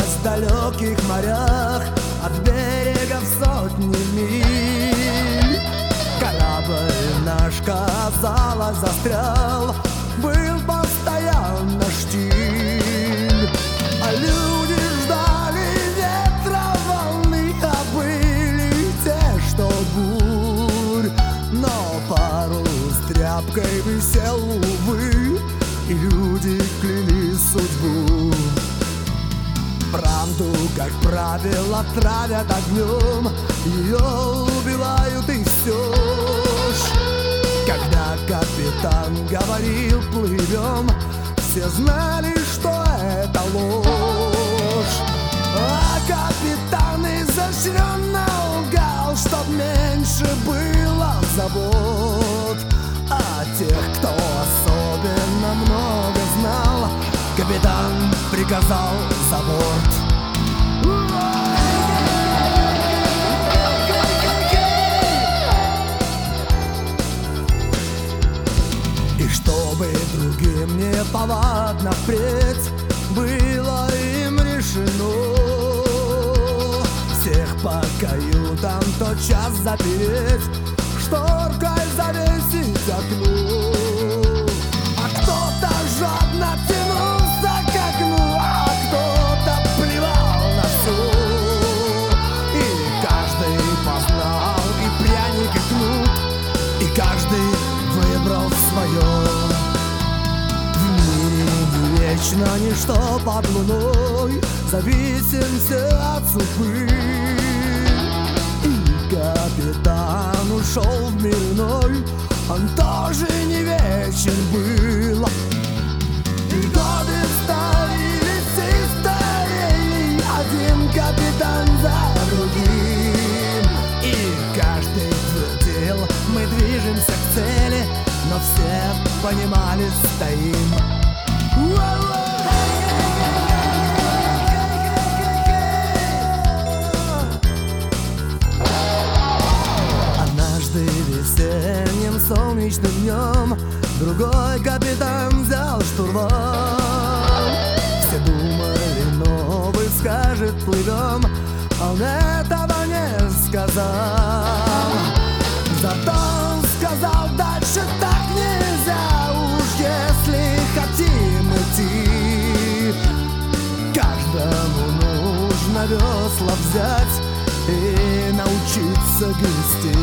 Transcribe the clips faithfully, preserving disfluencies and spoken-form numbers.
Осталась в далеких морях от берегов сотни миль. Корабль наш, казалось, застрял, был постоянно штиль. А люди ждали ветра, волны, а были те, что бурь. Но парус тряпкой висел, увы, и люди кляли судьбу. Правду, как правило, травят огнем, ее убивают и все ж. Когда капитан говорил «плывем», все знали, что это ложь. А капитан изощренно лгал, чтоб меньше было забот. А тех, кто особенно много знал, капитан приказал за борт. И чтобы другим не повадно впредь было им решено всех по каютам тотчас запереть, шторкой завесить окно. А кто-то жадно тянулся к окну, а кто-то плевал на все. И каждый познал и пряник, и кнут, и каждый выбрал свое. В мире не вечно ничто под луной, зависим все от судьбы. И капитан ушел в мир иной, он тоже не вечен был. И годы становились и старели, один капитан за другим. И каждый твердил: мы движемся к цели, но все понимали, стоим. Однажды весенним солнечным днем другой капитан взял штурвал. Все думали, новый скажет «плывем», а он этого не сказал. Зато он сказал: дальше так нельзя, уж если хотим идти. Каждому нужно весла взять и научиться грести.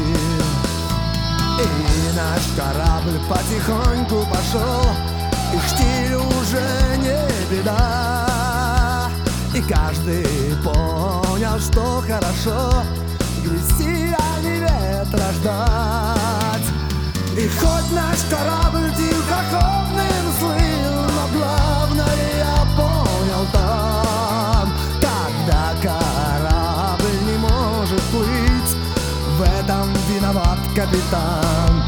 И наш корабль потихоньку пошел, и штиль уже не беда. И каждый понял, что хорошо грести, а не ветра ждать. И хоть наш корабль тихоходным слыл, но главное я понял там: когда корабль не может плыть, в этом виноват капитан.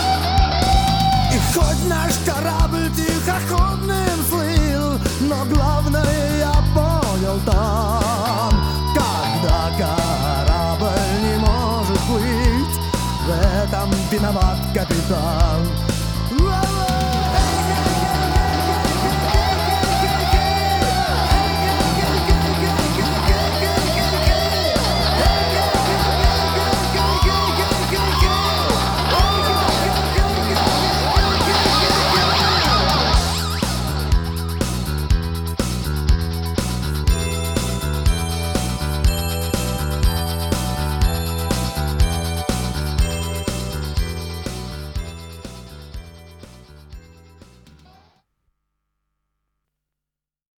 И хоть наш корабль тихоходным слыл, но главное